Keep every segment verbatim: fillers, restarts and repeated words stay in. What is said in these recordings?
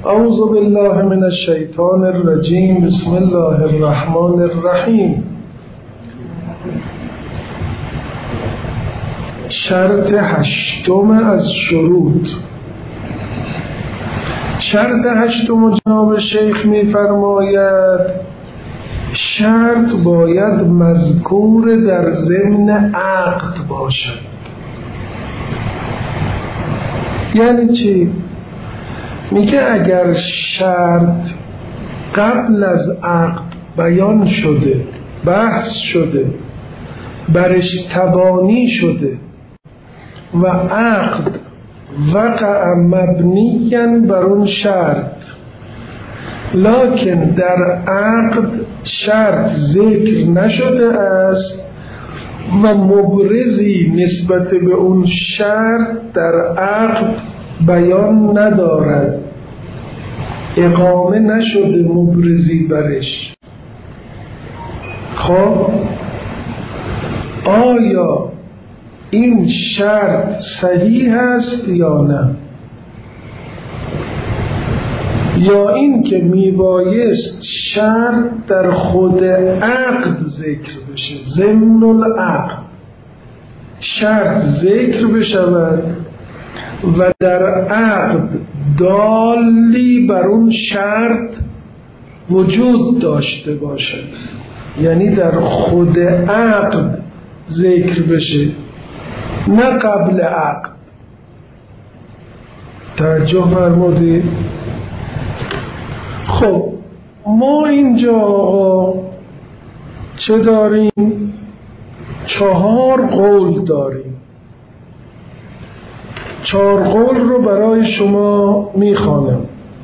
اعوذ بالله من الشیطان الرجیم. بسم الله الرحمن الرحیم. شرط هشتم از شروط. شرط هشتم جناب شیخ می فرماید شرط باید مذکور در ضمن عقد باشد. یعنی چی؟ میگه اگر شرط قبل از عقد بیان شده، بحث شده، برش تبانی شده و عقد وقع مبنیاً بر اون شرط، لکن در عقد شرط ذکر نشده است و مبرزی نسبت به اون شرط در عقد بیان ندارد، اقامه نشده مبرزی برش، خب آیا این شرط صحیح است یا نه؟ یا این که میبایست شرط در خود عقد ذکر بشه، ضمن العقد شرط ذکر بشود و در عقد دالی بر اون شرط وجود داشته باشد، یعنی در خود عقد ذکر بشه نه قبل عقد. توجه فرمودید؟ خب ما اینجا آقا چه داریم؟ چهار قول داریم. چهار قول رو برای شما میخوانم.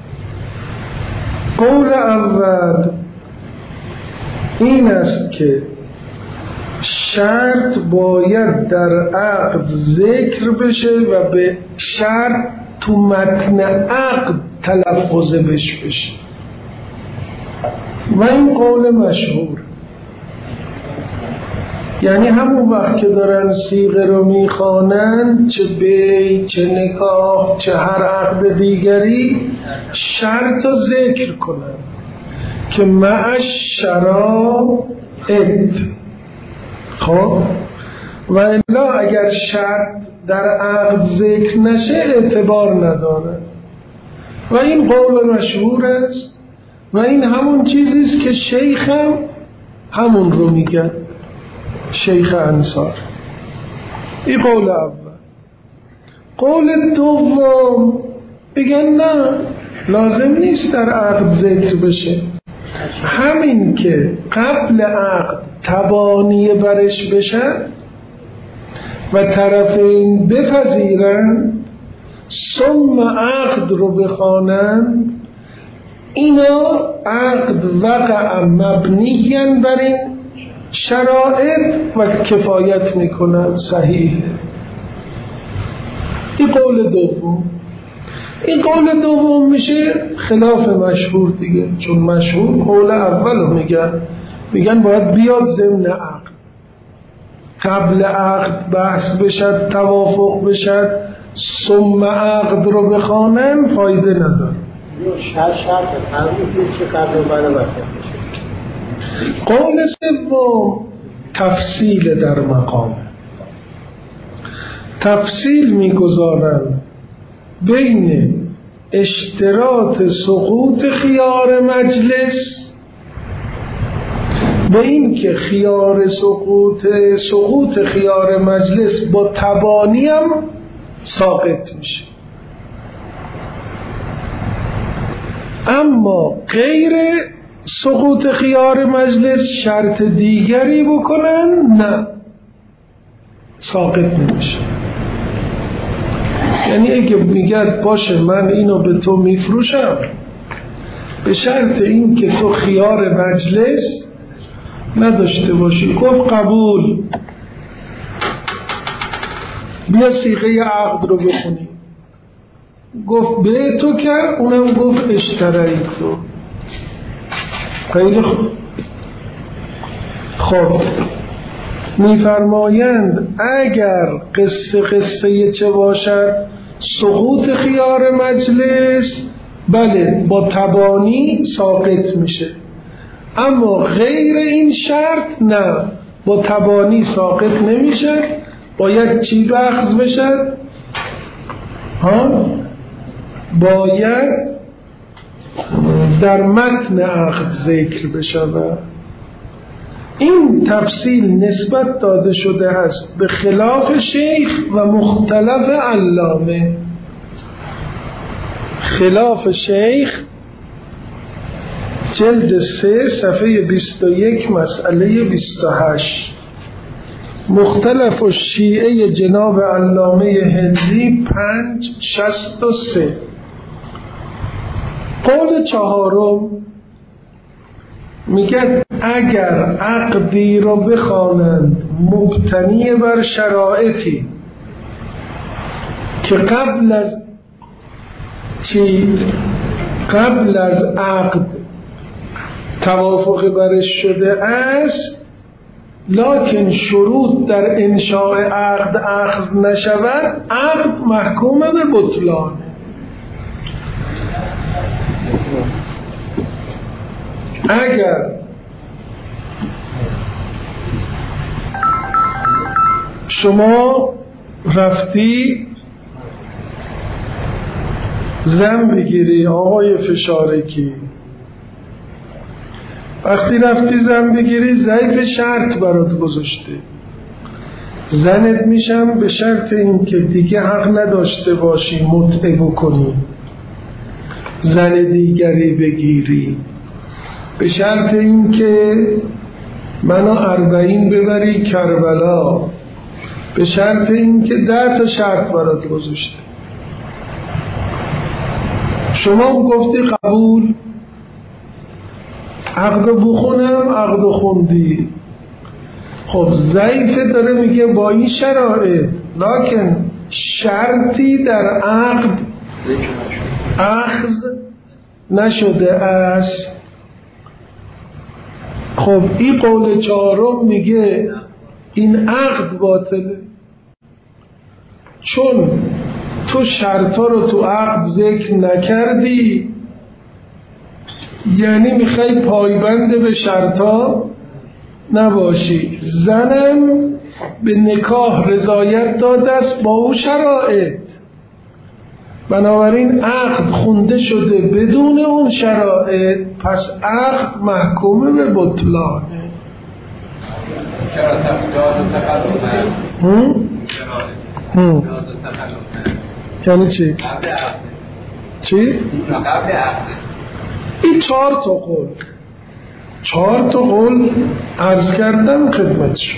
قول اول این است که شرط باید در عقد ذکر بشه و به شرط تو متن عقد تلفظ بش بشه و این قول مشهور. یعنی همون وقت که دارن صیغه رو میخوانن، چه بی، چه نکاح، چه هر عقد دیگری، شرط رو ذکر کنن که معش شرائط. خب و الا اگر شرط در عقد ذکر نشه اعتبار نداره و این قول مشهور است و این همون چیزیست که شیخ هم همون رو میگن، شیخ انصار. این قول اول. قول دوم بگن نه، لازم نیست در عقد ذکر بشه، همین که قبل عقد تبانی برش بشن و طرفین بپذیرن ثم عقد رو بخوانن، اینا عقد وقع مبنیاً بر این شرائط و کفایت میکنن، صحیح. این قول دوم. این قول دوم میشه خلاف مشهور دیگه، چون مشهور قول اول رو میگن میگن باید بیاد ضمن عقد، قبل عقد بحث بشد، توافق بشد، ثم عقد رو بخوانن، فایده نداره. شرط شرط فرمودید که قبل و بعد بحث بشه. قول سوم تفصیل در مقام، تفصیل میگذارن بین اشتراط سقوط خیار مجلس، به این که خیار سقوط سقوط خیار مجلس با تبانی هم ساقط میشه، اما غیر سقوط خیار مجلس شرط دیگری بکنن نه، ساقط نمیشه. یعنی اگه میگه باشه من اینو به تو میفروشم به شرط این که تو خیار مجلس نداشته باشی، گفت قبول، بیا صیغه عقد رو بخونی، گفت به تو کرد، اونم گفت اشترایی تو. خیلی خوب. خب میفرمایند اگر قصه قصه چه باشد؟ سقوط خیار مجلس بله با تبانی ساقط میشه، اما غیر این شرط نه، با تبانی ساقط نمیشه. باید چی بخش بشه؟ ها؟ باید در متن عقد ذکر بشه. این تفصیل نسبت داده شده است به خلاف شیخ و مختلف علامه. خلاف شیخ جلد سه صفحه بیست و یک مسئله بیست و هشت، مختلف الشیعه جناب علامه هندی پنج شست و سه. قول چهارم میگه اگر عقدی رو بخوانند مبتنی بر شرایطی که قبل از چی؟ قبل از عقد توافق برش شده است، لکن شروط در انشاء عقد اخذ نشود، عقد محکوم به بطلان. اگر شما رفتی زن بگیری آقای فشارکی، وقتی رفتی زن بگیری ضعیف شرط برات گذاشته، زنت میشم به شرط این که دیگه حق نداشته باشی متعه بکنی، زن دیگری بگیری، به شرط این که منو اربعین ببری کربلا، به شرط این که ده تا شرط برات گذاشته. شما گفتی قبول، عقد بخونم، عقد خوندی. خب ضعیفه داره میگه با این شرایط، لکن شرطی در عقد اخذ نشده است. خب این قول چهارم میگه این عقد باطله، چون تو شرطا رو تو عقد ذکر نکردی، یعنی میخوای پایبند به شرطا نباشی. زنم به نکاح رضایت داده است با او شرایط، بنابراین عقد خونده شده بدون اون شرایط، پس عقد محکوم به بطلانه. هم؟ هم. یعنی چی؟ چی؟ این چهار تا قول چهار تا قول عرض کردم خدمت شد.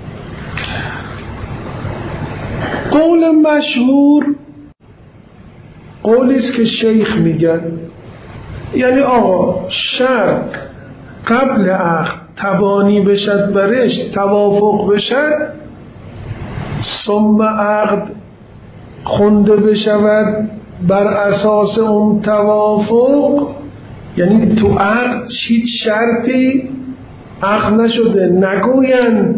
قول مشهور قولی است که شیخ میگن، یعنی آقا شرط قبل عقد تبانی بشد برش، توافق بشد، ثم عقد خونده بشود بر اساس اون توافق، یعنی تو عقد هیچ شرطی عقد نشده، نگوین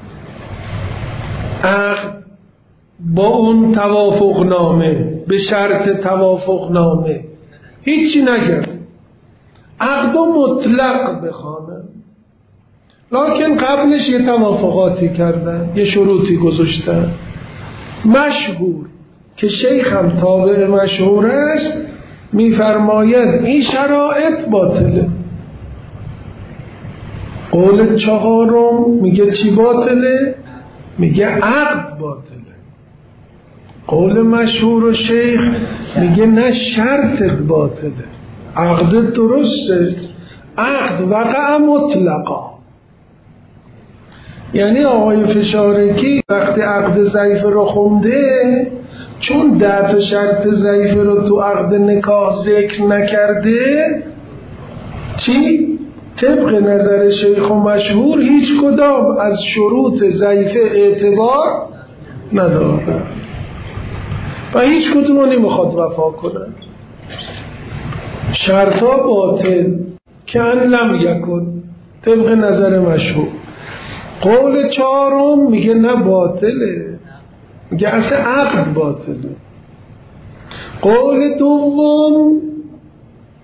عقد با اون توافق نامه به شرط توافق نامه، هیچی نگرد، عقد و مطلق بخوانن، لکن قبلش یه توافقاتی کردن، یه شروطی گذاشتن. مشهور که شیخ هم تابع مشهور است میفرماید این شرایط باطله. قول چهارم میگه چی باطله؟ میگه عقد باطله. قول مشهور و شیخ میگه نه شرطت باطله، عقد درسته، عقد وقع مطلقا. یعنی آقای فشارکی وقتی عقد ضعیف رو خونده، چون ده تا شرط ضعیف رو تو عقد نکاح ذکر نکرده، چی؟ طبق نظر شیخ و مشهور هیچ کدام از شروط ضعیف اعتبار نداره و هیچ کدوم رو نمیخواد وفا کنه. شرطا باطل که ان لم یکن طبق نظر مشهور. قول چهارم میگه نه باطله، میگه اصلا عقد باطله. قول دوم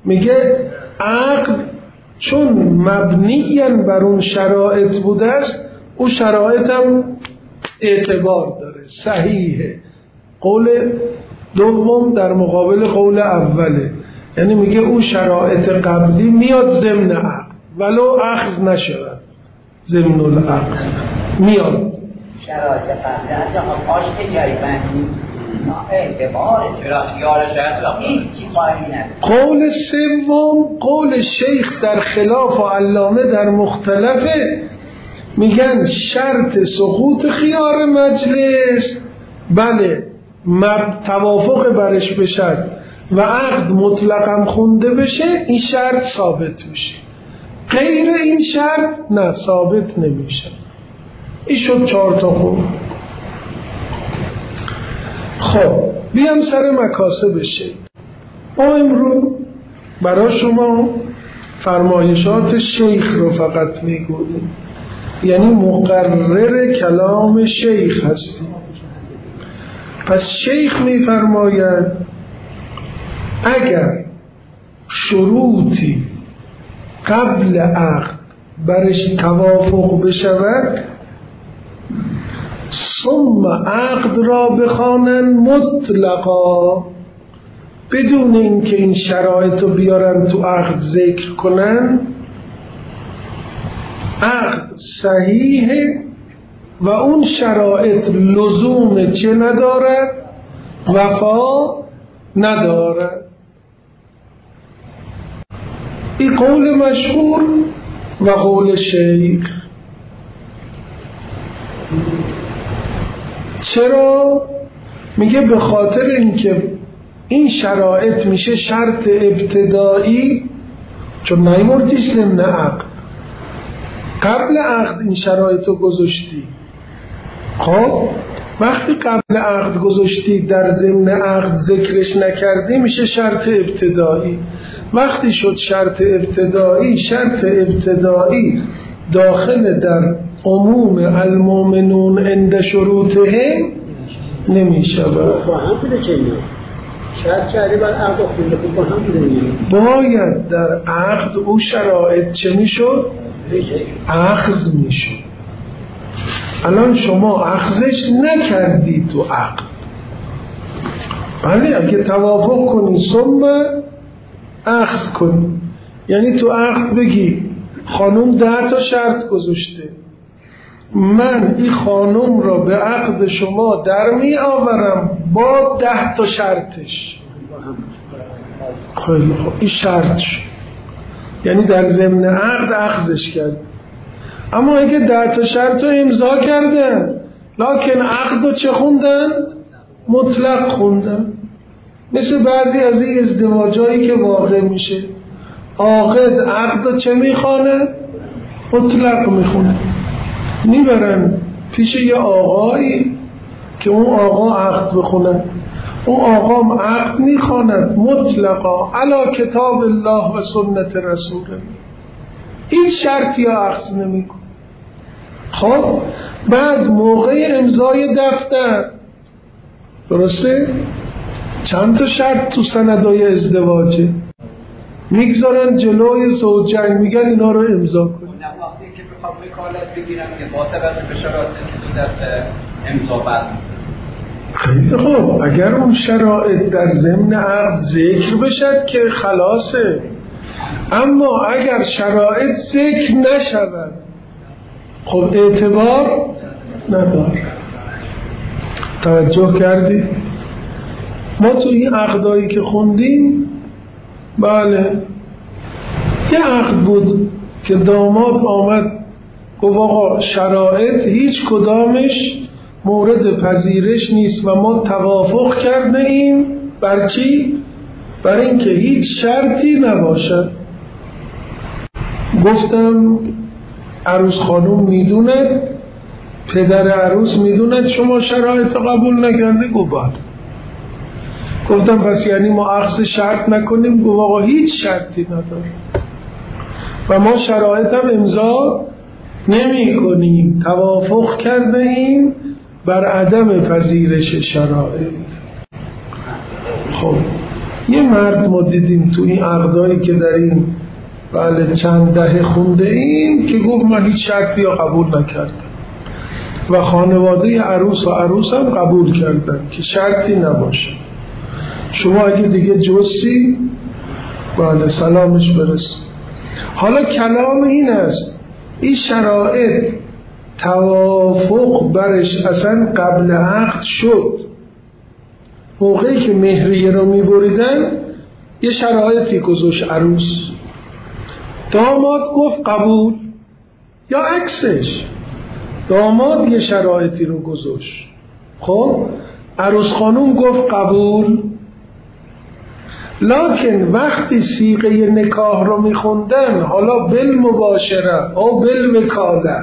میگه عقد چون مبنیاً بر اون شرایط بوده است، اون شرایط هم اعتبار داره، صحیحه. قول دوم در مقابل قول اوله، یعنی میگه اون شرایط قبلی میاد ضمن عقد ولو اخذ نشود، ضمن العقد میاد. شرایط قبلی از آقا پاش که جایی بندی اعتباره چرا خیارش هست هیچی خواهی نداره. قول سوم قول شیخ در خلاف و علامه در مختلفه، میگن شرط سقوط خیار مجلس بله توافق برش بشه و عقد مطلقاً خونده بشه، این شرط ثابت میشه. غیر این شرط نه ثابت نمیشه. این شد چهار تا خوب. خب بیام سر مکاسب بشه. ما امروز برای شما فرمایشات شیخ رو فقط میگوییم، یعنی مقرر کلام شیخ هستیم. پس شیخ میفرماید اگر شروطی قبل عقد برش توافق بشود، ثم عقد را بخوانند مطلقا، بدون اینکه این شرایط رو بیارن تو عقد ذکر کنن، عقد صحیحه و اون شرایط لزوم چه ندارد؟ وفا ندارد. این قول مشهور و قول شیخ. چرا؟ میگه به خاطر اینکه این شرایط میشه شرط ابتدایی، چون نیمورتیش ضمن عقد، قبل عقد این شرایط رو گذاشتی. خب وقتی قبل عقد گذاشتی در ضمن عقد ذکرش نکردی، میشه شرط ابتدایی. وقتی شد شرط ابتدایی، شرط ابتدایی داخل در عموم المؤمنون عند شروطهم نمیشه. با هم بوده چه اینو شرط کردی بر عقد خونده با هم بوده، باید در عقد او شرایط چه میشد؟ اخذ میشد. الان شما اخذش نکردی تو عقد، بله اگه توافق کنی ثم اخذ کنی، یعنی تو عقد بگی خانوم ده تا شرط گذاشته، من این خانوم را به عقد شما در می آورم با ده تا شرطش. خیلی خوب، این شرط شد، یعنی در ضمن عقد اخذش کرد. اما اگه ده تا شرط رو امضا کردن لکن عقد رو چه خوندن؟ مطلق خوندن. مثل بعضی از این ازدواجایی که واقع میشه، عاقد عقد رو چه میخوانه؟ مطلق میخونه. میبرن پیش یه آقایی که اون آقا عقد بخونه، اون آقا عقد میخواند مطلقا علی کتاب الله و سنت رسوله، این شرطی ها اخذ نمیکن. خب بعد موقع امضای دفتر، درسته؟ چند تا شرط تو سندای ازدواجه میگذارن جلوی زوجین، میگن اینا رو امضا کن. وقتی که بخوام وکالت بگیرم که با توجه به شرایطی که تو دست امضا بر خیلی خوب، اگر اون شرایط در ضمن عقد ذکر بشد که خلاصه. اما اگر شرایط ذکر نشود خب اعتبار نداره. توجه کردی؟ ما تو این عقدایی که خوندیم، بله یه عقد بود که داماد آمد گفت آقا شرایط هیچ کدامش مورد پذیرش نیست و ما توافق کرده ایم بر چی؟ بر اینکه هیچ شرطی نباشد. گفتم عروس خانوم میدوند، پدر عروس میدوند شما شرایط قبول نکرده؟ گفت بله. گفتم پس یعنی ما اخذ شرط نکنیم؟ گفت آقا هیچ شرطی نداره و ما شرایط هم امضا نمی کنیم، توافق کرده ایم بر عدم پذیرش شرایط. خب یه مرد ما دیدیم تو این عقدایی که در این بله چند دهه خونده این که گفت من هیچ شرطی یا قبول نکردم و خانواده عروس و عروس هم قبول کردن که شرطی نباشه. شما اگه دیگه جوسی بله سلامش برس. حالا کلام این است این شرایط توافق برش اصلا قبل عقد شد. موقعی که مهریه رو میبریدن یه شرایطی گذاشت عروس، داماد گفت قبول یا عکسش، داماد یه شرایطی رو گذاشت، خب عروس خانوم گفت قبول. لکن وقتی صیغه نکاح رو میخوندن حالا بالمباشره او بالوکاله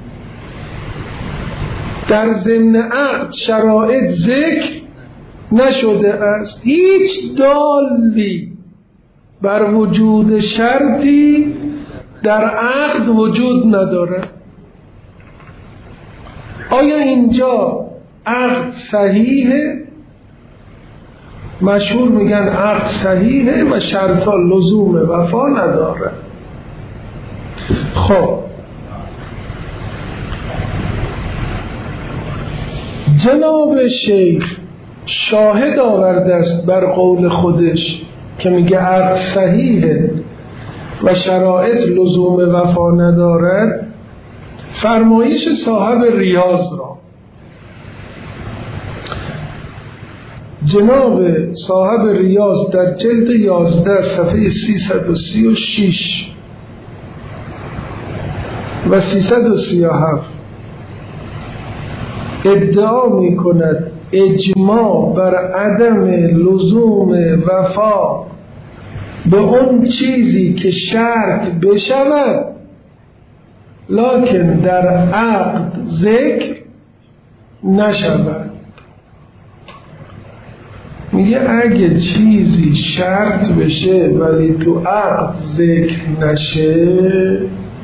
در ضمن عقد شرایط ذکر نشده است، هیچ دالی بر وجود شرطی در عقد وجود نداره. آیا اینجا عقد صحیحه؟ مشهور میگن عقد صحیحه و شرطا لزوم وفا نداره. خب جناب شیخ شاهد آورده است بر قول خودش که میگه عقد صحیحه و شرایط لزوم وفا ندارد، فرمایش صاحب ریاض را. جناب صاحب ریاض در جلد یازده صفحه سیصد و سی و شش و سیصد و سی و هفت ادعا می کند اجماع بر عدم لزوم وفا به اون چیزی که شرط بشود لکن در عقد ذکر نشود. میگه اگه چیزی شرط بشه ولی تو عقد ذکر نشه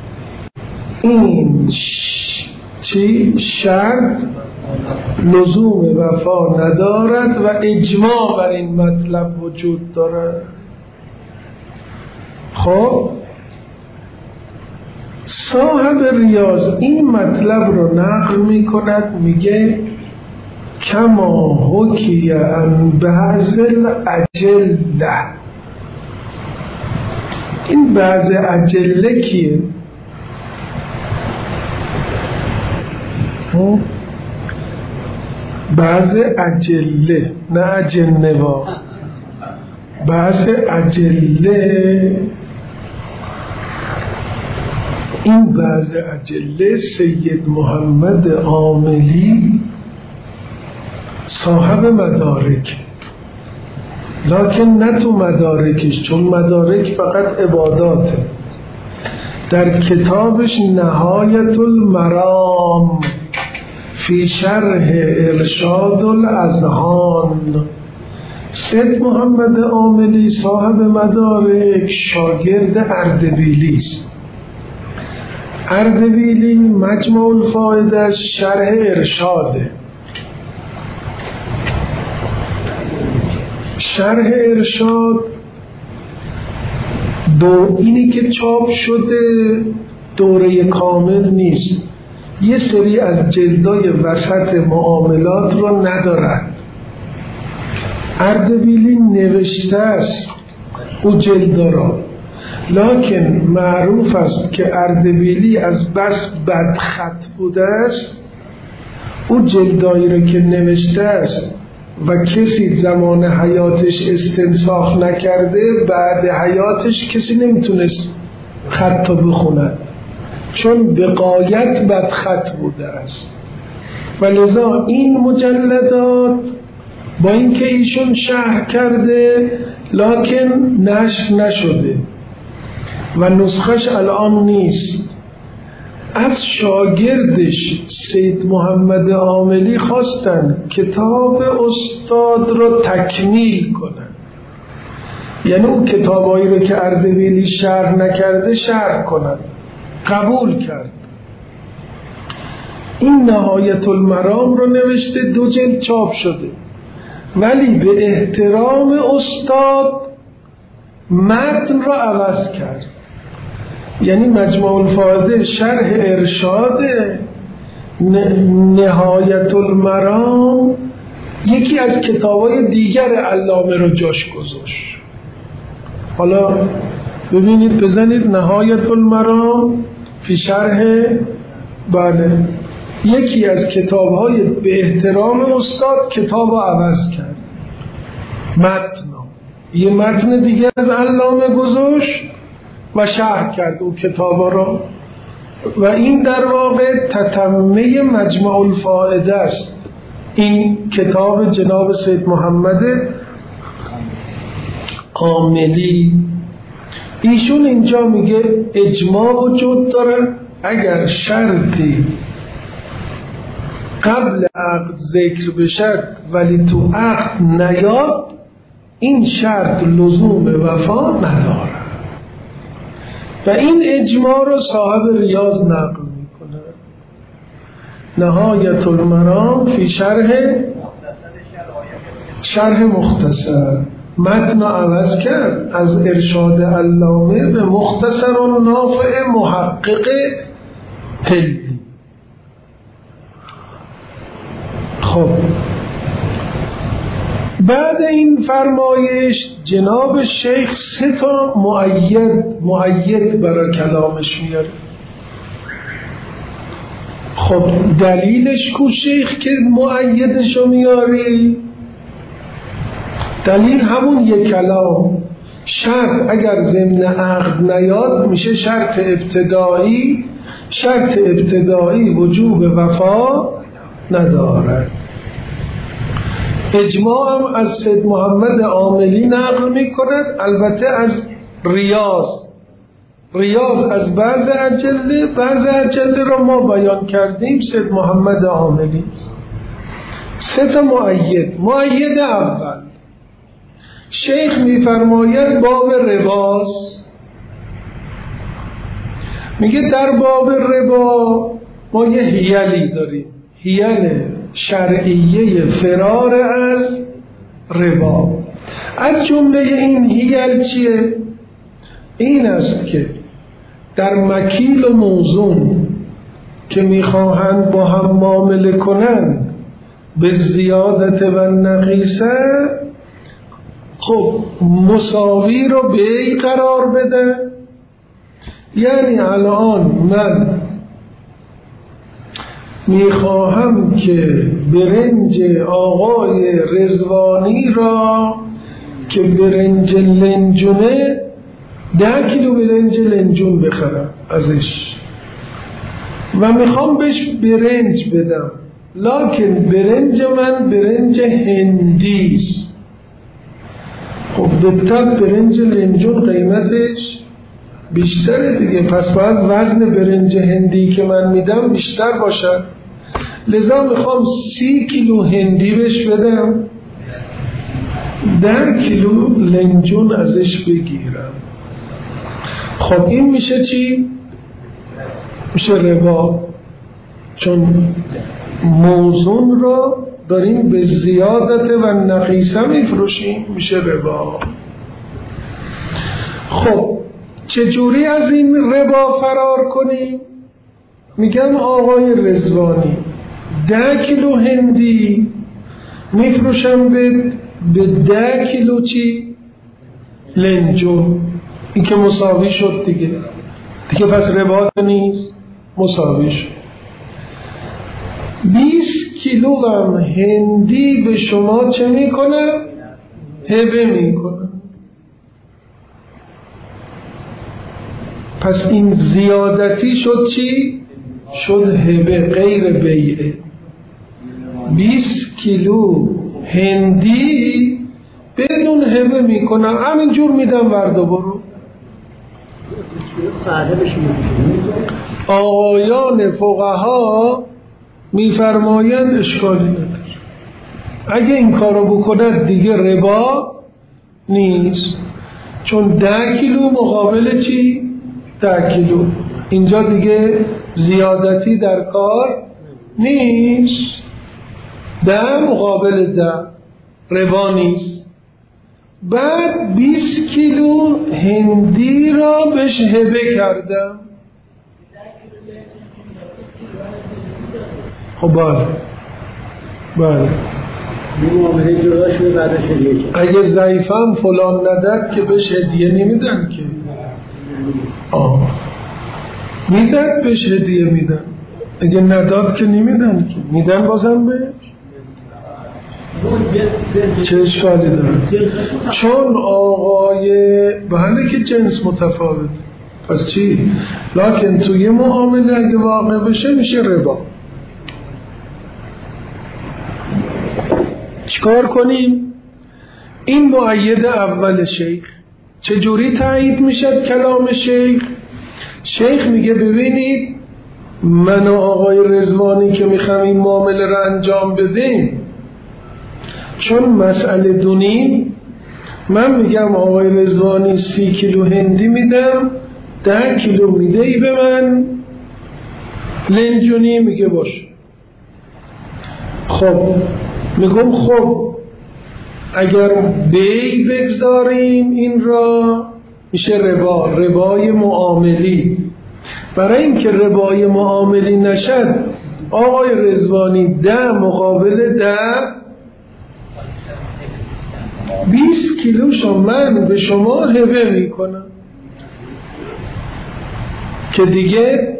این چی شرط لزوم وفا ندارد و اجماع بر این مطلب وجود دارد. خب صاحب ریاض این مطلب رو نقل می کند، میگه کما حکی عن بعض الاجله. این بعض اجله کیه؟ بعض اجله نه اجنه وا، بعض اجله. این بعض اجله سید محمد عاملی صاحب مدارک، لکن نه تو مدارکش، چون مدارک فقط عباداته. در کتابش نهایت المرام فی شرح ارشاد الاذهان، سید محمد عاملی صاحب مدارک شاگرد اردبیلی است. اردبیلی مجموع الفائده شرح ارشاده. شرح ارشاد دو اینی که چاپ شده دوره کامل نیست، یه سری از جلدای وسط معاملات رو ندارد. اردبیلی نوشته است او جلدا را، لکن معروف است که اردبیلی از بس بدخط بوده است. او جلدایی رو که نوشته است و کسی زمان حیاتش استنساخ نکرده، بعد حیاتش کسی نمیتونست خطا بخوند، چون به غایت بدخط بوده است. و لذا این مجلدات با اینکه ایشون شرح کرده لکن نشر نشده و نسخش الان نیست. از شاگردش سید محمد عاملی خواستن کتاب استاد رو تکمیل کنن، یعنی اون کتابایی رو که اردبیلی شرح نکرده شرح کنن. قبول کرد. این نهایت المرام رو نوشته، دو جلد چاپ شده. ولی به احترام استاد متن را عوض کرد. یعنی مجموع الفائده شرح ارشاد نهایت المرام یکی از کتابای دیگر علامه رو جاش گذاشت. حالا ببینید، بزنید نهایت المرام فی شرح، بله، یکی از کتابهای به احترام استاد کتاب رو عوض کرد، متن یه متن دیگه از علامه گذاشت و شرح کرد اون کتاب را، و این در واقع تتمه مجمع الفائده است. این کتاب جناب سید محمد عاملی، ایشون اینجا میگه اجماع وجود داره اگر شرطی قبل عقد ذکر بشد ولی تو عقد نیاد، این شرط لزوم وفا نداره. و این اجماع رو صاحب ریاض نقل میکنه، نهایت المرام فی شرح شرح مختصر. متن رو عوض کرد از ارشاد علامه به مختصر و نافع محقق هلی. خب بعد این فرمایش جناب شیخ سه تا مؤید مؤید برای کلامش میاره. خب دلیلش کو شیخ که مؤیدشو میاری؟ دلیل همون یک کلام، شرط اگر ضمن عقد نیاد میشه شرط ابتدایی، شرط ابتدایی وجوب وفا نداره. اجماع هم از سید محمد عاملی نقل میکند، البته از ریاض ریاض از بعض اجله، بعض اجله رو ما بیان کردیم، سید محمد عاملی. سه تا مؤید. مؤید اول شیخ میفرماید باب رباست، میگه در باب ربا ما یه حیلی داریم، حیل شرعیه فرار از ربا. از جمله این حیل چیه؟ این است که در مکیل و موزون که میخواهند با هم معامله کنند به زیادت و نقیصه، خب مساوی رو بیع قرار بده. یعنی الان من میخواهم که برنج آقای رضوانی را که برنج لنجونه ده کیلو برنج لنجون بخرم ازش و میخوام بهش برنج بدم، لکن برنج من برنج هندیست. خب بهتر برنج لنجون قیمتش بیشتره دیگه، پس باید وزن برنج هندی که من میدم بیشتر باشد، لذا میخوام سی کیلو هندی بهش بدم، ده کیلو لنجون ازش بگیرم. خب این میشه چی؟ میشه ربا، چون موزون را داریم به زیادت و نقیصه میفروشیم، میشه ربا. خب چجوری از این ربا فرار کنیم؟ میگم آقای رضوانی ده کیلو هندی میفروشم به به ده کیلو چی؟ لنجون. این که مساوی شد دیگه دیگه پس ربا نیست، مساوی شد. بیست کیلو هم هندی به شما چه میکنم؟ هبه میکنم. پس این زیادتی شد چی؟ شد هبه، غیر بیعه. بیست کیلو هندی بدون هبه میکنم، همینجور میدم وردا برو. آقایان فقها میفرمایند اشکالی نداره، اگه این کارو بکند دیگه ربا نیست، چون ده کیلو مقابل چی؟ ده کیلو. اینجا دیگه زیادتی در کار نیست، ده مقابل ده ربا نیست. بعد بیست کیلو هندی را بهش هبه کردم. خب بله بله اگه ضعیفم فلان نداد که بهش هدیه نمیدن که. آه میدن بهش هدیه میدن، اگه نداد که نمیدن که، میدن بازم بهش. چه اشکالی داره؟ چون آقای بله که جنس متفاوت، پس چی؟ لکن توی معامله اگه واقع بشه میشه ربا. چیکار کنیم؟ این مؤید اول شیخ چجوری تایید میشد کلام شیخ؟ شیخ میگه ببینید من و آقای رضوانی که میخوام این معامله رو انجام بدیم، چون مسئله دونیم، من میگم آقای رضوانی سی کیلو هندی میدم، ده کیلو میده ای به من لنجونی. میگه باشه. خب میگم خب اگر بی بگذاریم این را میشه ربا، ربای معاملی. برای اینکه ربای معاملی نشد آقای رضوانی ده مقابل ده بیست کیلوشو من به شما هبه میکنم که دیگه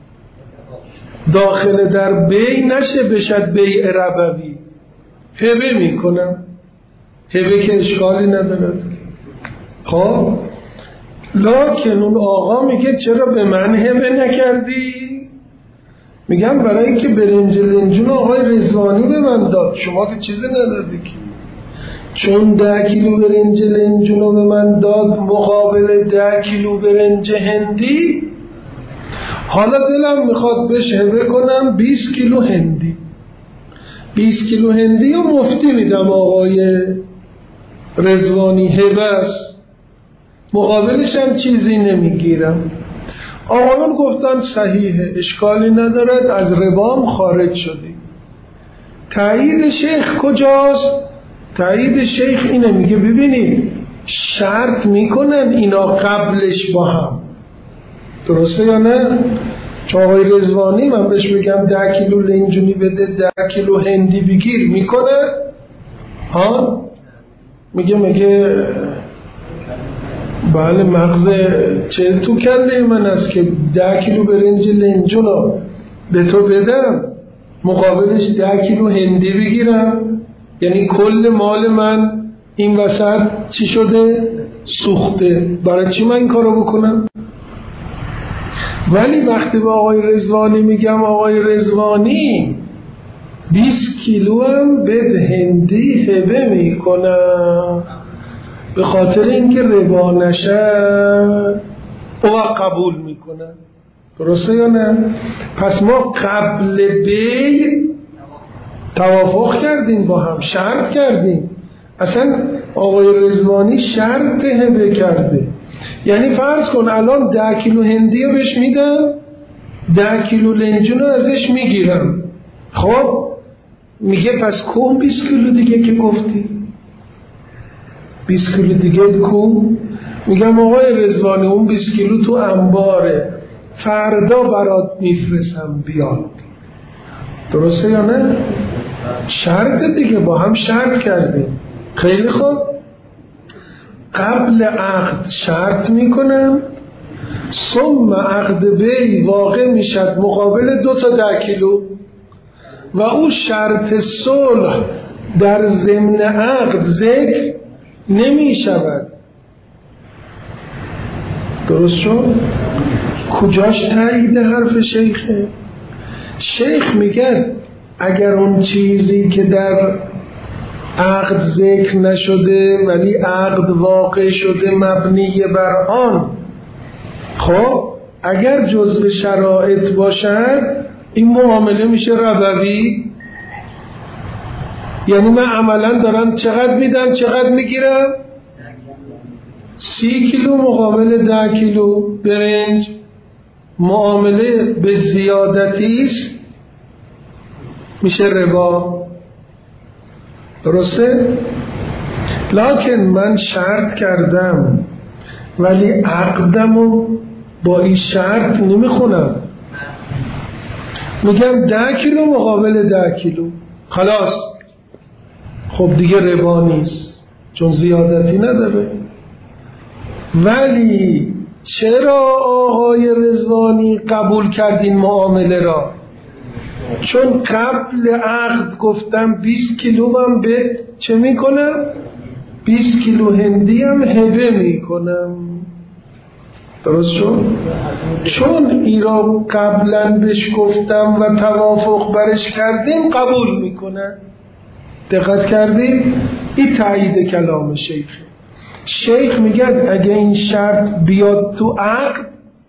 داخل در بی نشه بشد بیع ربوی. هبه میکنم، هبه که اشکالی ندارد. خب لکن اون آقا میگه چرا به من هبه نکردی؟ میگم برای اینکه برنج لنجون آقای رضوانی به من داد، شما که چیزی ندادی که. چون ده کیلو برنج لنجون رو به من داد مقابل ده کیلو برنج هندی، حالا دلم میخواد بهش هبه کنم بیست کیلو هندی. بیست کیلو هندی رو مفتی میدم آقای رضوانی، هبه است، مقابلش هم چیزی نمیگیرم. آقایون گفتن صحیحه، اشکالی ندارد، از ربام خارج شدی. تایید شیخ کجاست؟ تایید شیخ اینه، میگه ببینید شرط میکنن اینا قبلش با هم، درسته یا نه؟ چون آقای رضوانی من بهش بگم ده کیلو لنجونی بده، ده کیلو هندی بگیر، میکنه؟ ها؟ میگه میگه بله مغز چه تو کله من است که ده کیلو برنج لنجون رو به تو بدم مقابلش ده کیلو هندی بگیرم، یعنی کل مال من این وسط چی شده؟ سوخته. برای چی من این کارو بکنم؟ ولی وقتی به آقای رضوانی میگم آقای رضوانی بیست کیلو هم به هندی هبه میکنم به خاطر اینکه ربا نشد، او قبول میکنم. درسته یا نه؟ پس ما قبل بی توافق کردیم با هم، شرط کردیم. اصلا آقای رضوانی شرط هبه کرده، یعنی فرض کن الان ده کیلو هندی رو بهش میدم، ده کیلو لنجون رو ازش میگیرم. خب میگه پس کن بیست کیلو دیگه که گفتی، بیست کیلو دیگه کن. میگم آقای رضوانی اون بیست کیلو تو انباره، فردا برات میفرستم بیاد. درسته یا نه؟ شرط دیگه، با هم شرط کردیم. خیلی خوب، قبل عقد شرط میکنم، ثم عقد بی واقع میشد مقابل دو تا ده کیلو و او شرط صلح در ضمن عقد ذکر نمی شود. درست شد؟ کجاش تایید حرف شیخه؟ شیخ میگه اگر اون چیزی که در عقد ذکر نشده ولی عقد واقع شده مبنی بر آن، خب اگر جزء شرایط باشد این معامله میشه ربوی. یعنی من عملا دارم چقدر میدم چقدر میگیرم؟ سی کیلو مقابل ده کیلو برنج، معامله به زیادتیست، میشه ربا. درسته؟ لکن من شرط کردم ولی عقدمو با این شرط نمیخونم، میگم ده کیلو مقابل ده کیلو، خلاص خب دیگه ربا نیست چون زیادتی نداره. ولی چرا آقای رضوانی قبول کردین معامله را؟ چون قبل عقد گفتم بیست کیلو هم به چه میکنم؟ بیست کیلو هندی هم هبه میکنم. درست شد؟ چون ای را قبلا بهش گفتم و توافق برش کردیم قبول میکنن. دقت کردیم؟ این تایید کلام شیخ. شیخ میگه اگه این شرط بیاد تو عقد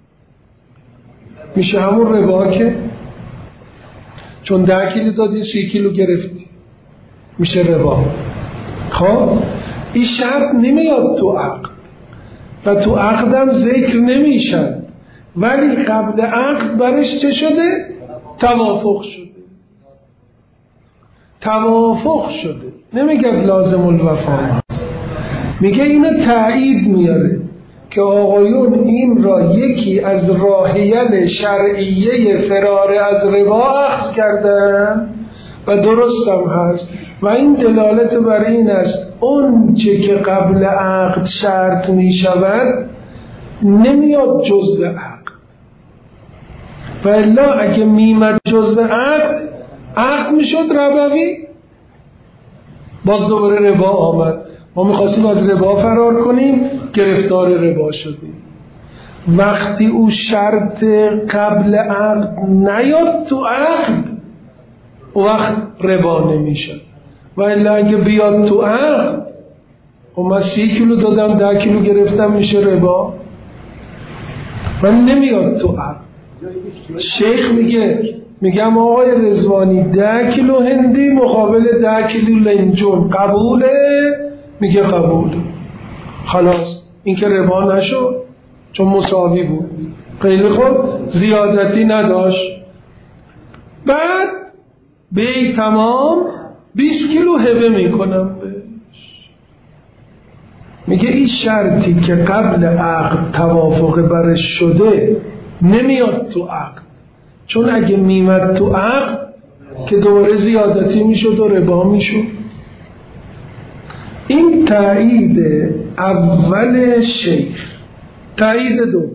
میشه همون ربا، که چون ده کیلو دادی سی کیلو گرفتی میشه ربا. خب این شرط نمیاد تو عقد و تو عقدم ذکر نمیشن، ولی قبل عقد برش چه شده؟ توافق شده. توافق شده، نمیگه لازم الوفا هست، میگه اینو تایید میاره که آقایون این را یکی از راهیل شرعیه فرار از ربا اخذ کردن و درست هم هست و این دلالت بر این است اون چه که قبل عقد شرط می شود نمیاد جزء عقد، و الا اگه میمد جزء عقد عقد میشد ربوی، باز دوباره ربا آمد. ما میخواستیم از ربا فرار کنیم، گرفتار ربا شدیم. وقتی او شرط قبل عقد نیاد تو عقد وقت ربا نمیشد، و الا اگه بیاد تو عقد و من سی کیلو دادم ده کیلو گرفتم میشه ربا و نمیاد تو عقد. شیخ میگه میگم آقای رضوانی ده کیلو هندی مقابل ده کیلو لنجون قبوله؟ میگه قبوله. خلاص این که ربا نشد چون مساوی بود، خیلی خوب، زیادتی نداشت. بعد بی تمام بیست کیلو هبه میکنم بهش. میگه این شرطی که قبل عقد توافق برش شده نمیاد تو عقد، چون اگه میمد تو عقد که دوباره زیادتی میشد و ربا میشد. این تایید اول شیخ. تایید دوم،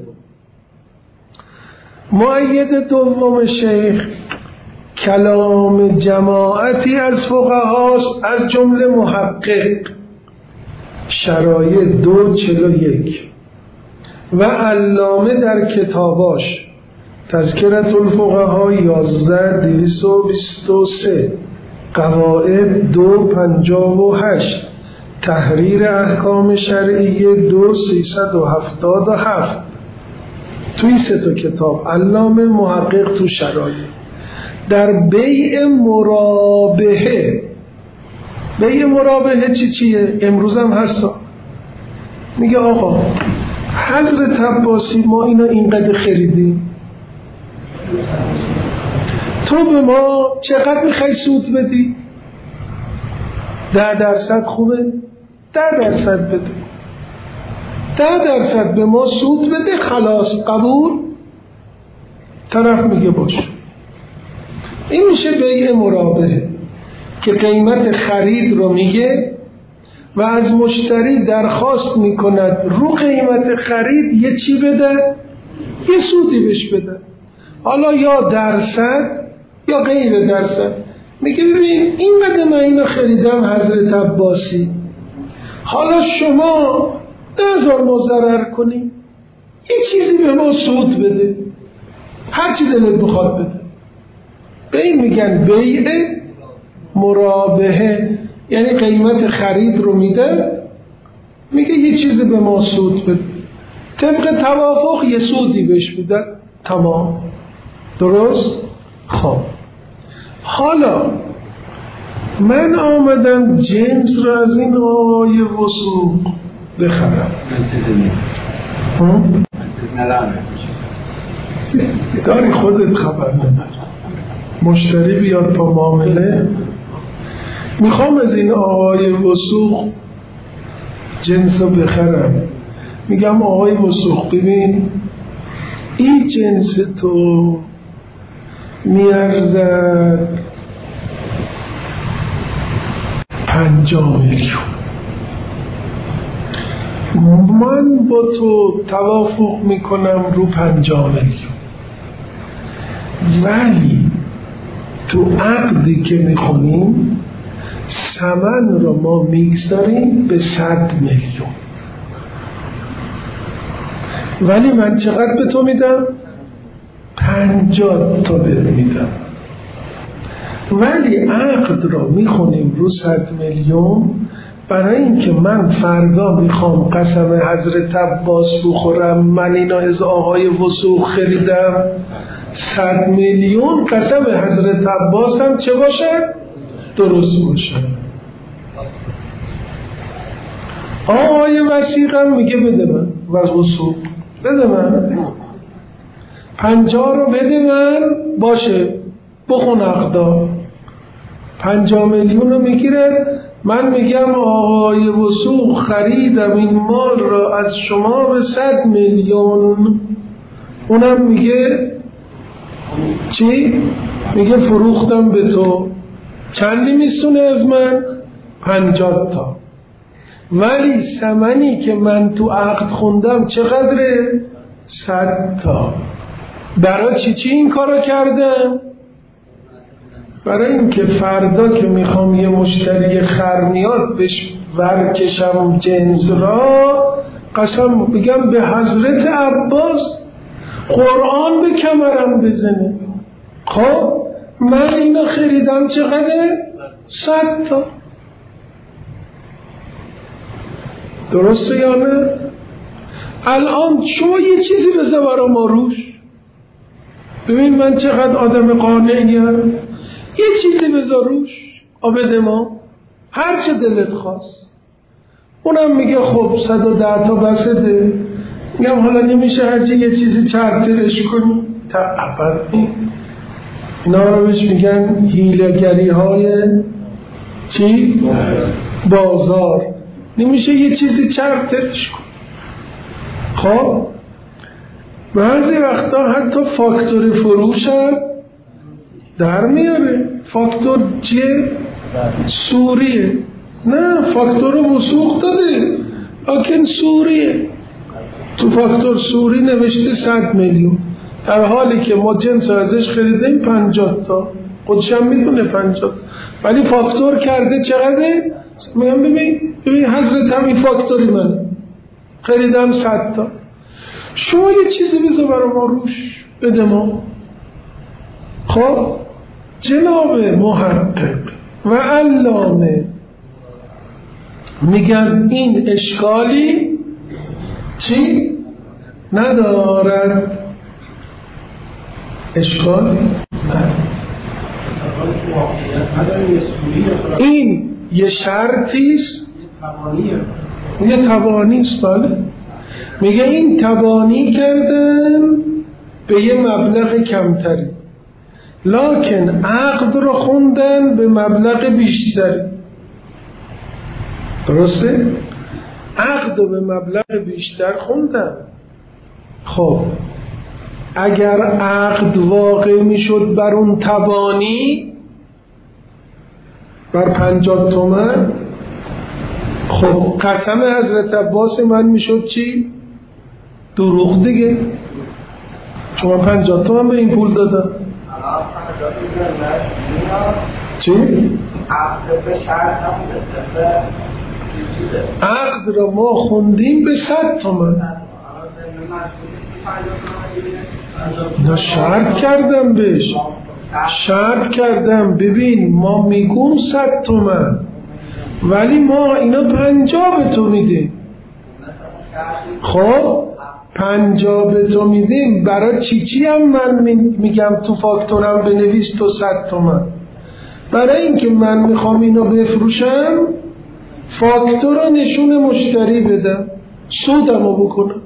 مؤید دوم شیخ کلام جماعتی از فقهاست از جمله محقق شرایط دو چل و یک و علامه در کتاباش تذکرة الفقهاء یازده دویست و بیست و سه، قواعد دو پنجاه و هشت، تحریر احکام شرعیه دو سیصد و هفتاد و هفت. توی سه تا کتاب علامه محقق تو شرایط در بیع مرابحه. بیع مرابحه چی چیه؟ امروز هم هستا. میگه آقا حضرت عباسی ما اینا اینقدر خریدیم، تو به ما چقدر میخوای سود بدی؟ ده درصد خوبه؟ ده درصد بده. ده درصد به ما سود بده، خلاص قبول؟ طرف میگه باش. این میشه بیع مرابحه که قیمت خرید رو میگه و از مشتری درخواست میکند رو قیمت خرید یه چی بده؟ یه سودی بهش بده، حالا یا درصد یا غیر درصد. میگه ببین این قدر من اینو خریدم حضرت عباسی، حالا شما ده هزار ما ضرر کنی، یه چیزی به ما سود بده، هر چیزی دلت بخواد بده. به این میگن بیع مرابحه، یعنی قیمت خرید رو میده، میگه یه چیزی به ما سود بده، طبق توافق یه سودی بهش بده، تمام. درست؟ خب حالا من آمدم جنس رو از این آقای وثوق بخرم، داری خودت خبر نبر، مشتری بیاد با معامله، میخوام از این آقای وثوق جنس رو بخرم، میگم آقای وثوق ببین این جنس تو میارزد پنجاه میلیون، من با تو توافق میکنم رو پنجاه میلیون، ولی تو عقدی که میخونیم ثمن رو ما میگذاریم به صد میلیون، ولی من چقدر به تو میدم؟ پنجاه تا بهت میدم، ولی عقد رو میخونیم رو صد میلیون برای اینکه من فردا میخوام قسم حضرت عباس بخورم، من اینا از آقای وثوق خریدم صد میلیون، قسم حضرت عباس هم چه باشه؟ درست باشه. آقای وثیق هم میگه بده من وثوق بده من پنجاه رو بده من، باشه بخون عقدا، پنجاه میلیون رو میگیره، من میگم آقای وثوق خریدم این مال را از شما به صد میلیون، اونم میگه چی؟ میگه فروختم به تو، چندی میسونه از من؟ پنجاه تا، ولی ثمنی که من تو عقد خوندم چقدره؟ صد تا. برای چی چی این کارو کردم؟ برای اینکه فردا که میخوام یه مشتری خرمیات بهش ورکشم جنس را، قسم بگم به حضرت عباس قرآن به کمرم بزنه، خب من اینو خریدم چقدر؟ صد تا. درسته یا نه؟ الان شما یه چیزی بذار برا ما روش، ببین من چقدر آدم قانعیم، یه چیزی بذار روش آبد ما هر چه دلت خواست. اونم میگه خب صد و ده تا بسده، میگم حالا نمیشه هرچی یه چیزی چرترش کنی؟ تعبر اینا رو بهش میگن حیله‌گری های چی؟ بازار. نمیشه یه چیزی چرترش کنی. خب بعضی وقتا حتی فاکتور فروش هم در میاره. فاکتور چیه؟ سوریه. نه فاکتور وثوق داده لیکن سوریه. تو فاکتور سوری نوشته صد میلیون، در حالی که ما جنس ازش خریدیم پنجاه تا، خودشم میدونه پنجاه، ولی فاکتور کرده چقدره؟ میگم ببین ببین حضرت همین فاکتوری من خریدم صد تا، شما یه چیزی بذار برای ما روش بده ما. خب جناب محقق و علامه میگن این اشکالی چی؟ ندارد. اشکالی ندارد. این یه شرطیست، یه توانیست. بله میگه این توانی کردن به یه مبلغ کمتری، لکن عقد رو خوندن به مبلغ بیشتری. درسته؟ عقد رو به مبلغ بیشتر خوندن. خب اگر عقد واقع میشد بر اون توانی، بر پنجاه تومن، خب قسم حضرت عباس من میشد چی؟ دروغ دیگه، چون من پنجاه تومن به این پول دادم. چی؟ عقد به شرط هم عقد را ما خوندیم به صد تومن. نه شرط کردم بهش، شرط کردم ببین ما میگم صد تومن ولی ما اینا پنجاه به تو میدیم. خب پنجاه به تو میدیم، برای چی چی هم من میگم تو فاکتورم بنویس تو صد تومن، برای اینکه من میخوام اینو بفروشم فاکتور رو نشون مشتری بدم، سودمو بکنم،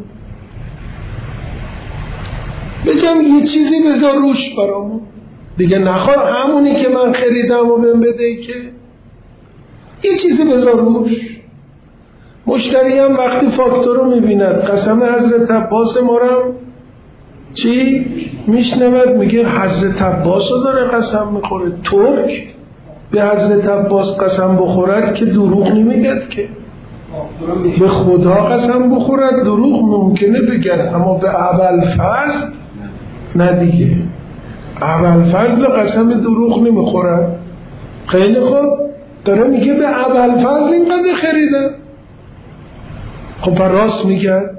بگم یه چیزی بذار روش برامون دیگه، نخواه همونی که من خریدم و بهم بده که یه چیزی بذار روش. مشتری هم وقتی فاکتور رو میبیند قسم حضرت عباس ما رو چی میشنود، میگه حضرت عباس رو داره قسم میخوره. ترک به حضرت عباس قسم بخورد که دروغ نمیگد، که به خدا قسم بخورد دروغ ممکنه بگد، اما به ابوالفضل نه دیگه. ابوالفضل قسم دروغ نمیخورد. خیلی خوب، داره میگه به ابوالفضل اینقدر خریدم. خب راست میگه.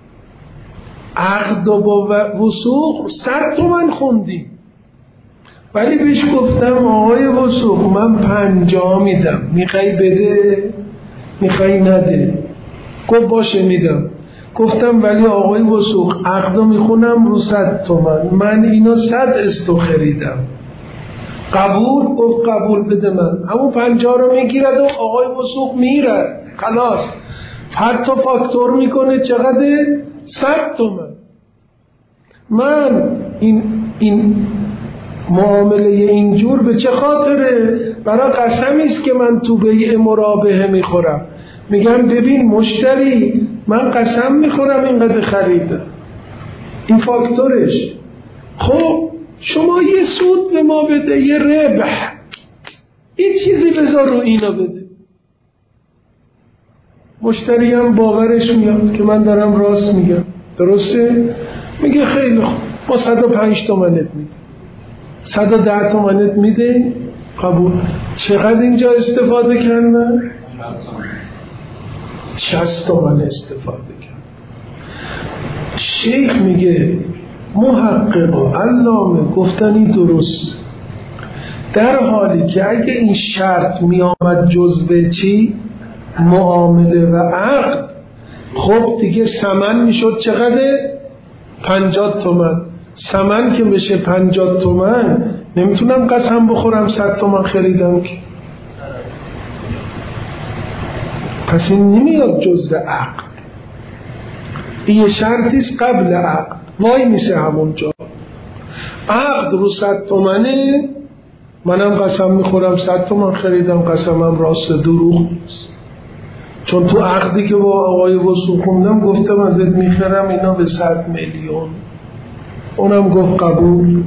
عقد و با وثوق صد تومن خوندیم، ولی بهش گفتم آقای وثوق من پنجاه میدم، میخوای بده میخوای نده؟ گفت باشه میدم. گفتم ولی آقای وثوق عقدو میخونم رو صد تومن، من اینو صد استو خریدم، قبول؟ گفت قبول بده من. همون پنجاه رو میگیرد و آقای وثوق میرد، خلاص حتی فاکتور میکنه چقدر؟ صد تومن. من این این معامله اینجور به چه خاطره؟ برای قسمی است که من تو بیع مرابحه میخورم. میگم ببین مشتری، من قسم میخورم اینقدر خریدم، این فاکتورش. خب شما یه سود به ما بده، یه ربح، یه چیزی بذار رو اینا بده. مشتری هم باورش میاد که من دارم راست میگم. درسته؟ میگه خیلی خوب، ما صد و پنج تومنت میده، صد و ده تومنت میده، قبول. چقدر اینجا استفاده کردن؟ شصت تومن استفاده کرد. شیخ میگه محقق و علامه گفتنی درست، در حالی که اگه این شرط میامد جزء چی؟ معامله و عقد، خب دیگه ثمن میشد چقدر؟ پنجاه تومن. ثمن که بشه پنجاه تومن، نمیتونم قسم بخورم صد تومن خریدم که. پس این نمیاد جزء عقد. این شرطیست قبل عقد، وای میشه همونجا. عقد رو صد تومنه، منم قسم میخورم صد تومن خریدم، قسمم راست دروغ نیست. چون تو عقدی که با آقای وثوق خوندم گفتم ازت میخرم اینا به صد میلیون، اونم گفت قبول.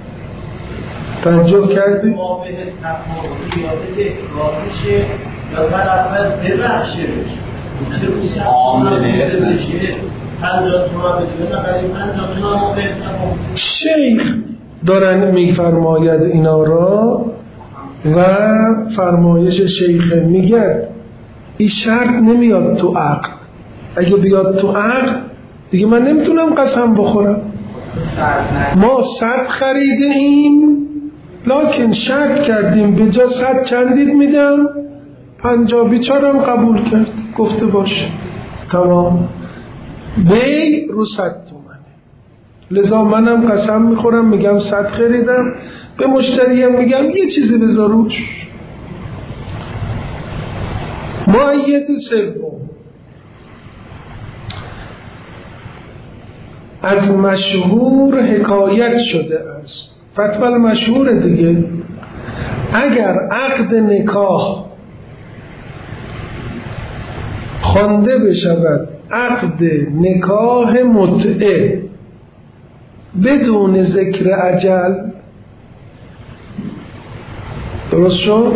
توجه کردی؟ ما به تفاوتی یاده راهشه یا برابر درخشه بشه عامله بشه پنجاه تومن بده نقلی پنجاه تومن به تفاوت. شیخ دارن میفرماید اینا را و فرمایش شیخ میگه این شرط نمیاد تو عقد. اگه بیاد تو عقد دیگه من نمیتونم قسم بخورم. ما صد خریده ایم لکن شرط کردیم به جا صد چندید میدم؟ پنجاه. بیچارم قبول کرد، گفته باشه تمام، بی رو صد تومنه. لذا منم قسم میخورم میگم صد خریدم، به مشتریم میگم یه چیزی بذار روش. مؤید سوم از مشهور حکایت شده است، فتوی مشهور دیگه، اگر عقد نکاح خوانده بشود عقد نکاح متعه بدون ذکر اجل، درست شد؟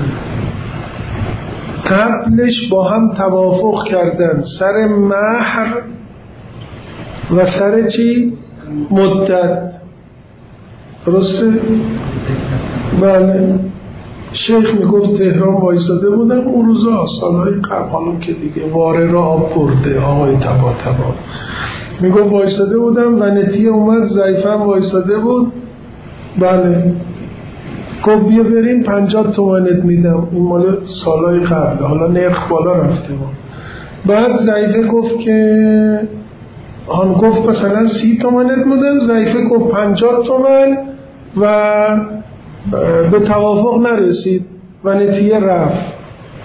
قبلش با هم توافق کردن سر مهر و سر چی؟ مدت، درسته؟ بله. شیخ میگفت تهران وایساده بودم اون روزا سالهای قبل، حالا که دیگه واره را آب برده آقای تبا تبا، میگفت وایساده بودم و نتیه اومد، ضعیفم وایساده بود. بله. گفت بیا بریم پنجاه تومنت میدم. این مال سالهای قبل، حالا نرخ بالا رفته بود. بعد ضعیفه گفت که آن گفت مثلا سی تومنت میدم، ضعیفه گفت پنجاه تومن و به توافق نرسید و نتیه رفت.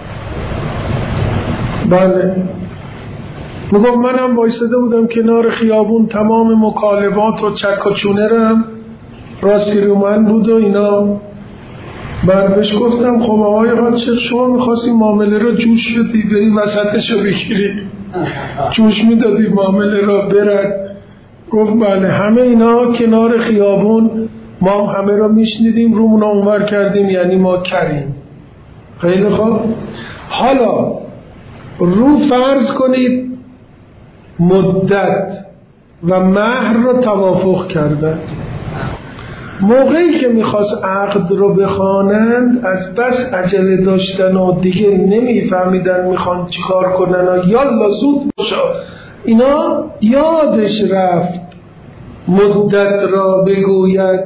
بله. میگفت منم وایساده بودم کنار خیابون، تمام مکالمات و چک و چونه رم راستی رو من بود و اینا. بعد بهش گفتم خب آقای قادشیخ شما میخواستی معامله رو جوش بدی بری وسطش رو بگیری، جوش میدادی معامله رو برد. گفت بله همه اینا کنار خیابون ما همه رو میشنیدیم رومون رو اونور کردیم، یعنی ما کریم. خیلی خوب، حالا رو فرض کنید مدت و مهر رو توافق کردن. موقعی که میخواست عقد رو بخوانند از بس عجله داشتن و دیگه نمیفهمیدن میخوان چیکار کنن و یالا زود باشا، اینا یادش رفت مدت را بگوید.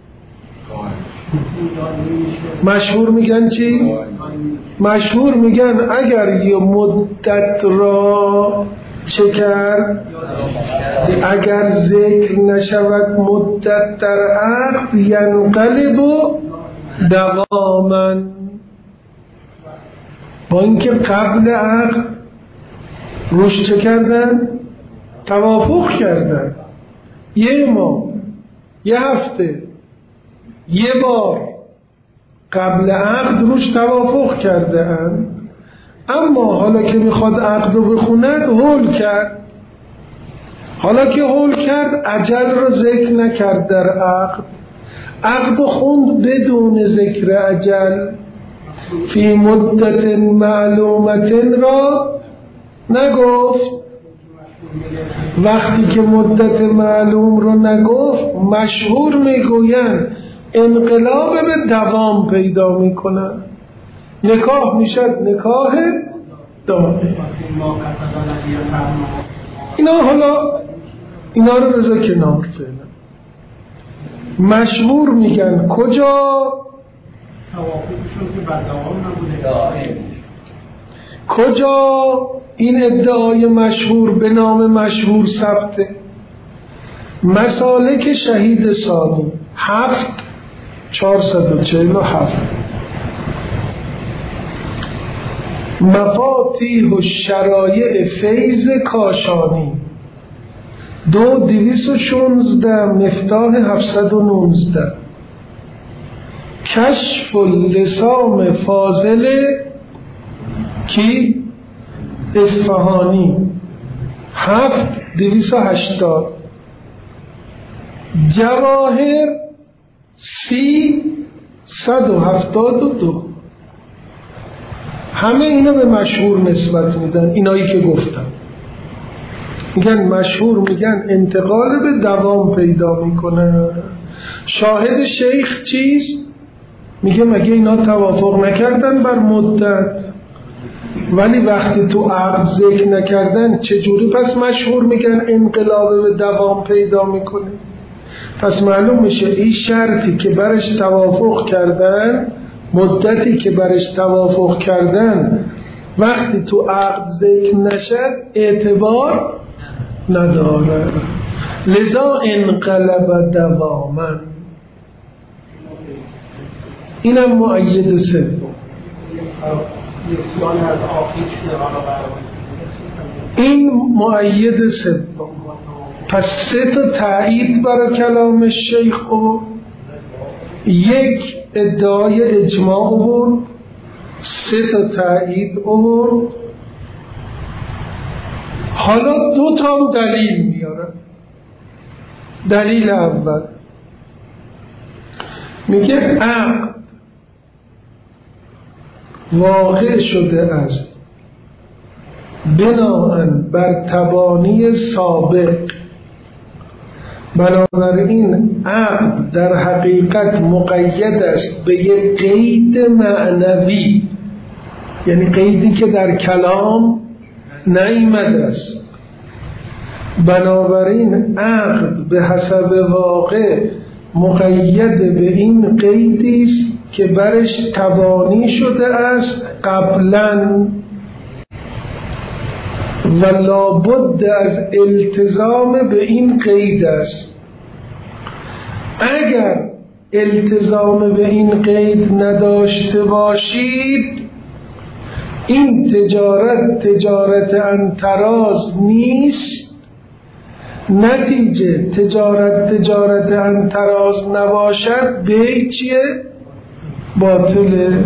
مشهور میگن چی؟ مشهور میگن اگر یه مدت را چه کرد؟ اگر ذکر نشود مدت در عقد ینقلب دواما. با اینکه قبل عقد روش چه کردن؟ توافق کردن، یه ماه، یه هفته، یه بار قبل عقد روش توافق کرده اند. اما حالا که میخواد عقد رو بخوند هول کرد. حالا که هول کرد اجل رو ذکر نکرد در عقد، عقد خوند بدون ذکر اجل. فی مدت معلومت را نگفت. وقتی که مدت معلوم رو نگفت مشهور میگوین انقلاب به دوام پیدا میکنن، نکاح میشد نکاح دائم. اینا حالا اینا رو بذار کنار فعلا. مشهور میگن کجا کجا این ادعای مشهور به نام مشهور ثبته؟ مسالک شهید ثانی هفت چهارصد و چهل و هفت، مفاتیح الشرایع فیض کاشانی دو دویست و شانزده، مفتاح هفتصد و نوزده، کشف اللسام فاضل کی؟ اصفهانی هفت دویست و هشتاد، جواهر سی صد و هفتاد و دو. همه اینا به مشهور نسبت میدن. اینایی که گفتم میگن مشهور، میگن انتقال به دوام پیدا میکنه. شاهد شیخ چیست؟ میگه مگه اینا توافق نکردن بر مدت؟ ولی وقتی تو عقد ذکر نکردن چجوری پس مشهور میگن انقلاب به دوام پیدا میکنه؟ پس معلوم میشه این شرطی که برش توافق کردن، مدتی که برش توافق کردن، وقتی تو عقد ذکر نشد اعتبار نداره. لذا انقلب دواما. اینم مؤید سوم. این مؤید سوم. پس سه تا تایید برای کلام شیخ و یک ادعای اجماع آورد، سه تا تایید آورد. حالا دو تا دلیل میاره. دلیل اول میگه عقد واقع شده است بناهن بر تبانی سابق، بنابراین عقد در حقیقت مقید است به یک قید معنوی، یعنی قیدی که در کلام نیامده است. بنابراین عقد به حسب واقع مقید به این قیدی است که برش تبانی شده است قبلاً و لابد از التزام به این قید است. اگر التزام به این قید نداشته باشید این تجارت تجارت انتراز نیست. نتیجه تجارت تجارت انتراز نباشد بیع چیه؟ باطله.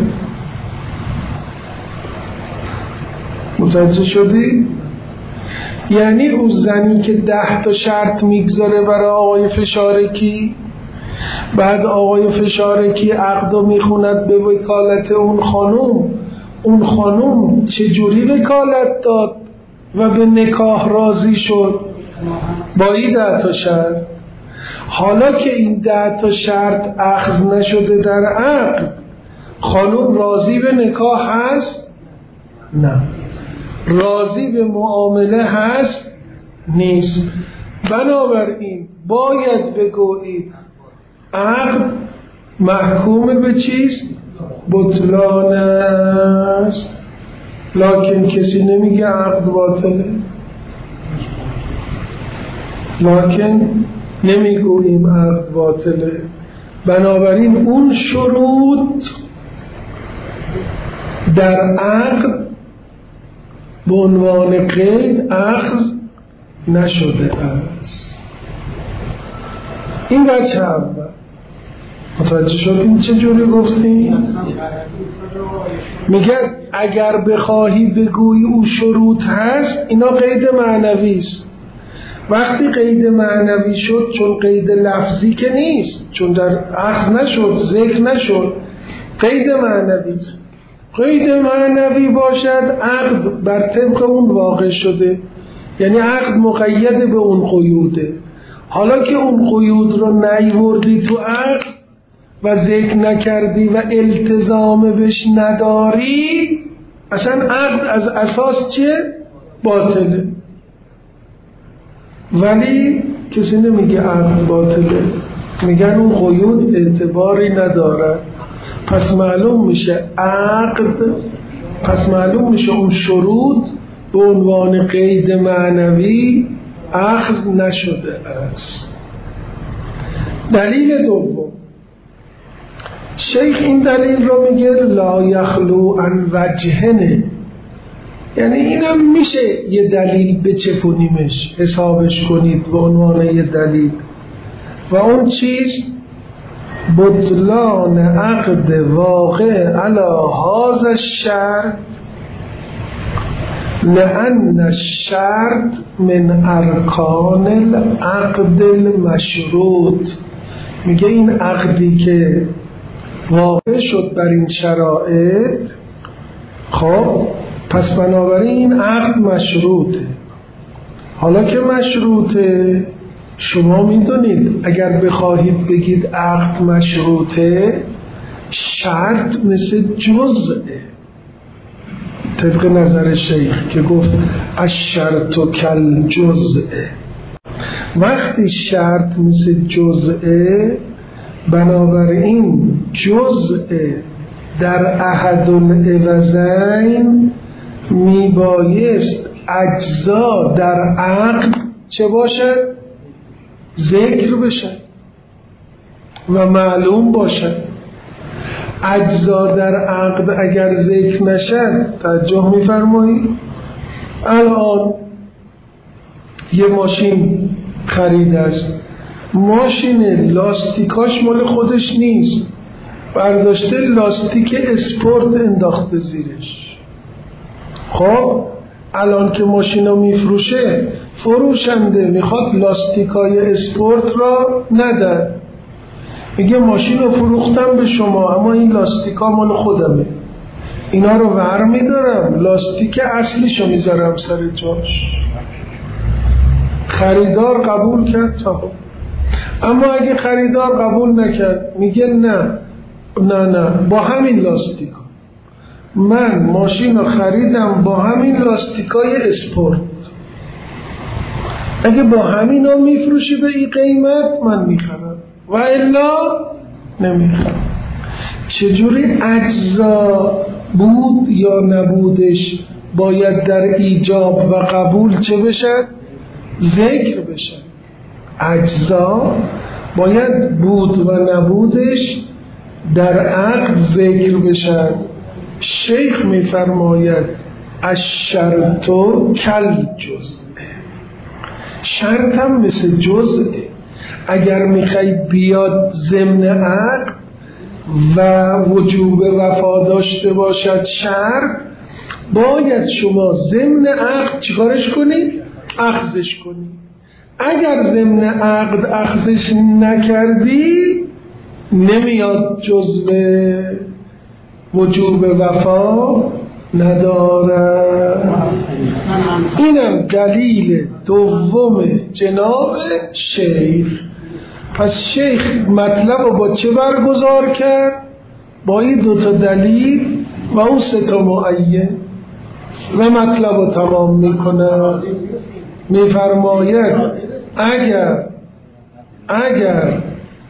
متوجه شدی؟ یعنی اون زنی که ده تا شرط میگذاره برای آقای فشارکی، بعد آقای فشارکی عقد رو میخوند به وکالت اون خانوم، اون خانوم چجوری وکالت داد و به نکاح راضی شد؟ با این ده تا شرط. حالا که این ده تا شرط اخذ نشده در عقد، خانوم راضی به نکاح هست؟ نه. راضی به معامله هست؟ نیست. بنابراین باید بگویید عقد محکوم به چیست؟ بطلان است. لکن کسی نمیگه عقد باطله، لکن نمیگوییم عقد باطله. بنابراین اون شروط در عقد به عنوان قید اخذ نشده است. این وجه اول. متوجه شدیم چه جوری گفتیم؟ میگه اگر بخواهی بگویی او شروط هست، اینا قید معنوی است. وقتی قید معنوی شد، چون قید لفظی که نیست، چون در اخذ نشد، ذکر نشد، قید معنوی است. قید معنوی باشد عقد بر طبق اون واقع شده، یعنی عقد مقید به اون قیوده. حالا که اون قیود رو نیوردی تو عقد و ذکر نکردی و التزام بهش نداری، اصلا عقد از اساس چه؟ باطله. ولی کسی نمیگه عقد باطله، میگن اون قیود اعتباری نداره. پس معلوم میشه عقد، پس معلوم میشه اون شروط به عنوان قید معنوی اخذ نشده است. دلیل دوم، شیخ این دلیل رو میگه لا یخلو عن وجهنه، یعنی اینم میشه یه دلیل بچپونیمش، حسابش کنید به عنوان یه دلیل. و اون چیست؟ بطلان عقد واقع علی هذا الشرط لأن الشرط من ارکان العقد المشروط. میگه این عقدی که واقع شد بر این شرایط، خب پس بنابراین این عقد مشروطه. حالا که مشروطه، شما میدونید اگر بخواهید بگید عقد مشروطه، شرط مثل جزءه، طبق نظر شیخ که گفت الشرط کل جزءه. وقتی شرط مثل جزءه، بنابراین جزء در احد العوضین میبایست اجزا در عقد چه باشد؟ ذکر بشد و معلوم باشد. اجزا در عقد اگر ذکر نشد، توجه میفرمایید، الان یه ماشین خرید است، ماشین لاستیکاش مال خودش نیست، برداشته لاستیک اسپورت انداخته زیرش. خب الان که ماشین رو میفروشه، فروشنده میخواد لاستیکای اسپورت را ندن، میگه ماشین رو فروختم به شما، اما این لاستیکا مال خودمه، اینا رو ور میدارم، لاستیک اصلیشو میذارم سر جاش. خریدار قبول کرد تا، اما اگه خریدار قبول نکرد، میگه نه نه نه با همین لاستیکا، من ماشین رو خریدم با همین لاستیکای اسپورت، اگه با همین ها میفروشی به این قیمت من میخرم و الا نمیخرم. چجوری اجزا بود یا نبودش باید در ایجاب و قبول چه بشد؟ ذکر بشد. اجزا باید بود و نبودش در عقد ذکر بشد. شیخ میفرماید الشرط کل جزء، شرط هم مثل جزء. اگر میخوای بیاد ضمن عقد، و وجوب وفا داشته باشد شرط، باید شما ضمن عقد چیکارش کنید؟ اخذش کنید. اگر ضمن عقد اخذش نکردی نمیاد جزء وجوب وفا نداره. اینم دلیل دوم جناب شیخ. پس شیخ مطلب رو با چه برگزار کرد؟ با این دوتا دلیل و اون سه تا معین و مطلب رو تمام میکنه. میفرماید اگر اگر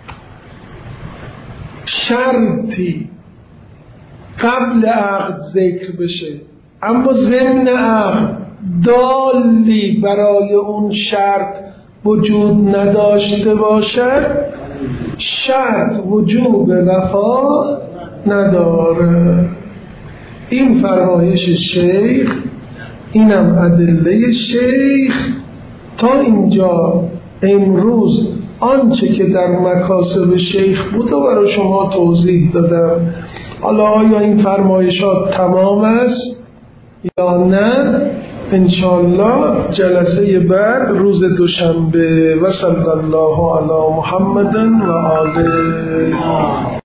شرطی قبل عقد ذکر بشه اما ضمن عقد دالی برای اون شرط وجود نداشته باشد، شرط وجوب وفا نداره. این فرمایش شیخ، اینم ادله شیخ. تا اینجا امروز آنچه که در مکاسب شیخ بود و برای شما توضیح دادم. حالا آیا این فرمایشات تمام است یا نه؟ انشاءالله جلسه بعد روز دوشنبه. و صلی الله علی محمد و آله.